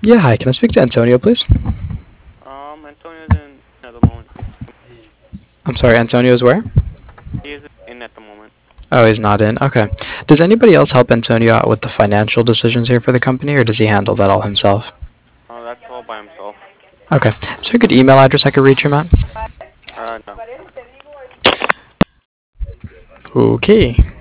Yeah, hi. Can I speak to Antonio, please? Antonio's in at the moment. I'm sorry, Antonio's where? He is in at the moment. Oh, he's not in. Okay. Does anybody else help Antonio out with the financial decisions here for the company, or does he handle that all himself? That's all by himself. Okay. Is there a good email address I could reach him at? No. Okay.